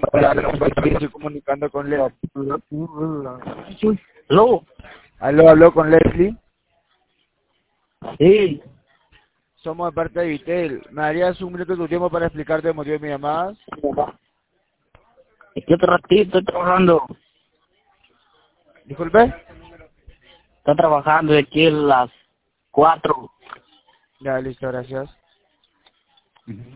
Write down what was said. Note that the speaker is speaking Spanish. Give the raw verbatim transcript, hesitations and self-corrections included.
Hola, estoy comunicando con Leslie. ¿Aló? Aló, aló con Leslie. Sí. Somos de parte de Vitel. ¿Me darías un minuto de tu tiempo para explicarte el motivo de mi llamada? Es que otro ratito estoy trabajando. Disculpe. Está trabajando de aquí a las cuatro. Ya, listo, gracias. Ujú.